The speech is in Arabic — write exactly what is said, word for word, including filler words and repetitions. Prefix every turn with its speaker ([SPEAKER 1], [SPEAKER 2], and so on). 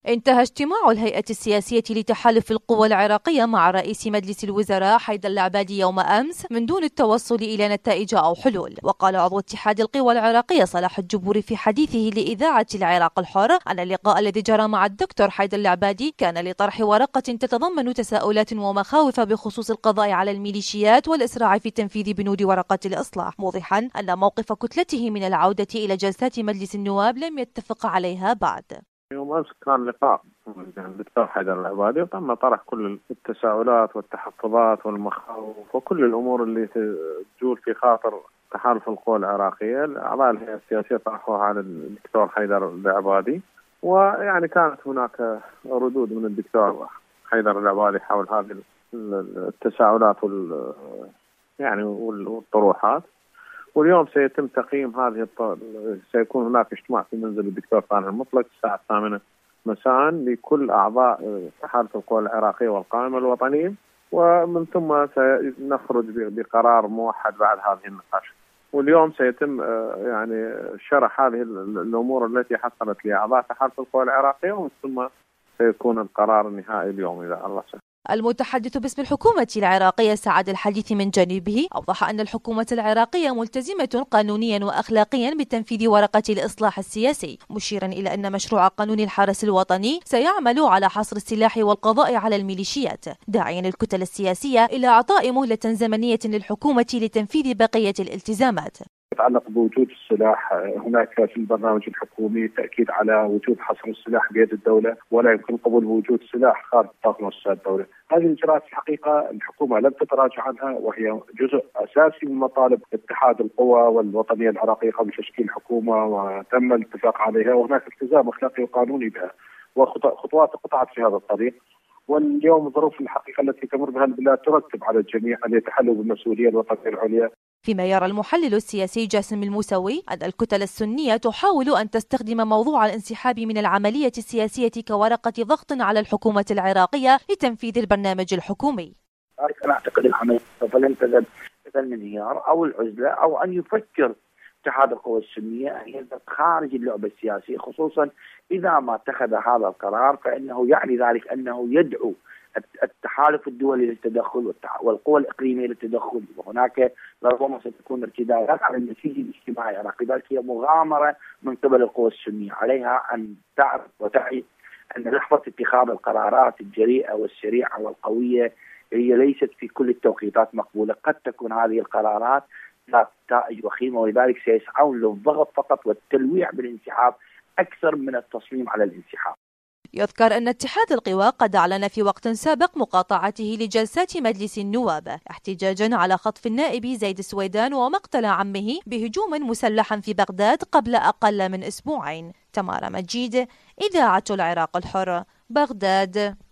[SPEAKER 1] انتهى اجتماع الهيئة السياسية لتحالف القوى العراقية مع رئيس مجلس الوزراء حيدر العبادي يوم أمس من دون التوصل إلى نتائج أو حلول. وقال عضو اتحاد القوى العراقية صلاح الجبوري في حديثه لإذاعة العراق الحر أن اللقاء الذي جرى مع الدكتور حيدر العبادي كان لطرح ورقة تتضمن تساؤلات ومخاوف بخصوص القضاء على الميليشيات والإسراع في تنفيذ بنود ورقة الإصلاح، موضحا أن موقف كتلته من العودة إلى جلسات مجلس النواب لم يتفق عليها بعد.
[SPEAKER 2] يوم أمس كان لقاء الدكتور حيدر العبادي وتم طرح كل التساؤلات والتحفظات والمخاوف وكل الأمور اللي تجول في خاطر تحالف القوى العراقية. أعضاء الهيئة السياسية طرحوها على الدكتور حيدر العبادي، ويعني كانت هناك ردود من الدكتور حيدر العبادي حول هذه التساؤلات وال يعني والطروحات. واليوم سيتم تقييم هذه الط... سيكون هناك اجتماع في منزل الدكتور ثاني المطلق الساعة الثامنة مساء لكل أعضاء تحالف القوى العراقية والقائمة الوطنية، ومن ثم سنخرج بقرار موحد بعد هذه النقاش. واليوم سيتم يعني شرح هذه الأمور التي حصلت لأعضاء تحالف القوى العراقية، ومن ثم سيكون القرار النهائي اليوم إذا الله سمح.
[SPEAKER 1] المتحدث باسم الحكومة العراقية سعد الحديث من جانبه أوضح أن الحكومة العراقية ملتزمة قانونيا وأخلاقيا بتنفيذ ورقة الإصلاح السياسي، مشيرا إلى أن مشروع قانون الحرس الوطني سيعمل على حصر السلاح والقضاء على الميليشيات، داعيا الكتل السياسية إلى إعطاء مهلة زمنية للحكومة لتنفيذ بقية الالتزامات.
[SPEAKER 3] يتعلق بوجود السلاح، هناك في البرنامج الحكومي تأكيد على وجوب حصر السلاح بيد الدولة، ولا يمكن قبول وجود سلاح خارج نطاق مؤسسات الدولة. هذه الإجراءات في الحقيقة الحكومة لم تتراجع عنها، وهي جزء أساسي من مطالب اتحاد القوى والوطنية العراقية قبل تشكيل حكومة، وتم الاتفاق عليها، وهناك التزام أخلاقي وقانوني بها، وخطوات قطعت في هذا الطريق. واليوم الظروف الحقيقة التي تمر بها البلاد ترتب على الجميع أن يتحلوا بالمسؤولية الوطنية العليا.
[SPEAKER 1] فيما يرى المحلل السياسي جاسم الموسوي أن الكتل السنية تحاول أن تستخدم موضوع الانسحاب من العملية السياسية كورقة ضغط على الحكومة العراقية لتنفيذ البرنامج الحكومي.
[SPEAKER 4] أنا أعتقد العملية فلن تزل الانهيار أو العزلة، أو أن يفكر اتحاد القوى السنية أن يذهب خارج اللعبة السياسية، خصوصا إذا ما اتخذ هذا القرار فإنه يعني ذلك أنه يدعو التحالف الدولي للتدخل والقوى الإقليمية للتدخل، وهناك ربما ستكون ارتدادات على النسيج الاجتماعي العراقي. ذلك هي مغامرة من قبل القوى السنية، عليها أن تعرف وتعي أن لحظة اتخاذ القرارات الجريئة والسريعة والقوية هي ليست في كل التوقيتات مقبولة. قد تكون هذه القرارات ذات نتائج وخيمة، ولذلك سيسعون للضغط فقط والتلويع بالانسحاب أكثر من التصميم على الانسحاب.
[SPEAKER 1] يذكر أن اتحاد القوى قد أعلن في وقت سابق مقاطعته لجلسات مجلس النواب احتجاجا على خطف النائب زيد السويدان ومقتل عمه بهجوم مسلح في بغداد قبل أقل من أسبوعين. تمارا مجيد، إذاعة العراق الحر، بغداد.